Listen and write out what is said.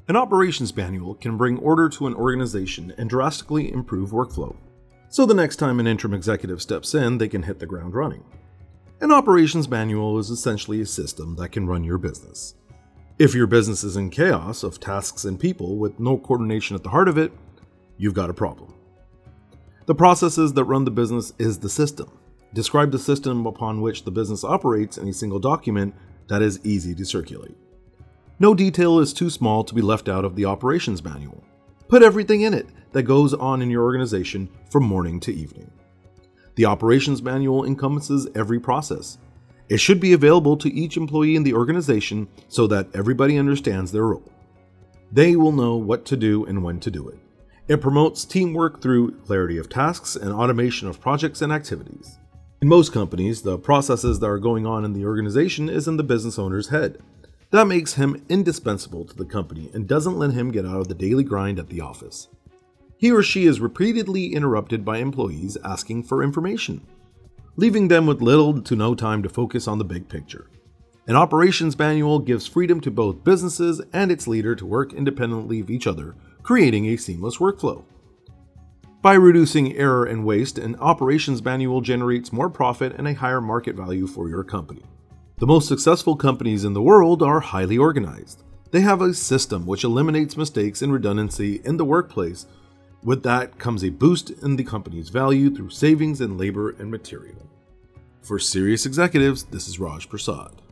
An operations manual can bring order to an organization and drastically improve workflow. So the next time an interim executive steps in, they can hit the ground running. An operations manual is essentially a system that can run your business. If your business is in chaos of tasks and people with no coordination at the heart of it, you've got a problem. The processes that run the business is the system. Describe the system upon which the business operates in a single document that is easy to circulate. No detail is too small to be left out of the operations manual. Put everything in it that goes on in your organization from morning to evening. The operations manual encompasses every process. It should be available to each employee in the organization so that everybody understands their role. They will know what to do and when to do it. It promotes teamwork through clarity of tasks and automation of projects and activities. In most companies, the processes that are going on in the organization is in the business owner's head. That makes him indispensable to the company and doesn't let him get out of the daily grind at the office. He or she is repeatedly interrupted by employees asking for information, leaving them with little to no time to focus on the big picture. An operations manual gives freedom to both businesses and its leader to work independently of each other, creating a seamless workflow. By reducing error and waste, an operations manual generates more profit and a higher market value for your company. The most successful companies in the world are highly organized. They have a system which eliminates mistakes and redundancy in the workplace. With that comes a boost in the company's value through savings in labor and material. For Serious Executives, this is Raj Prasad.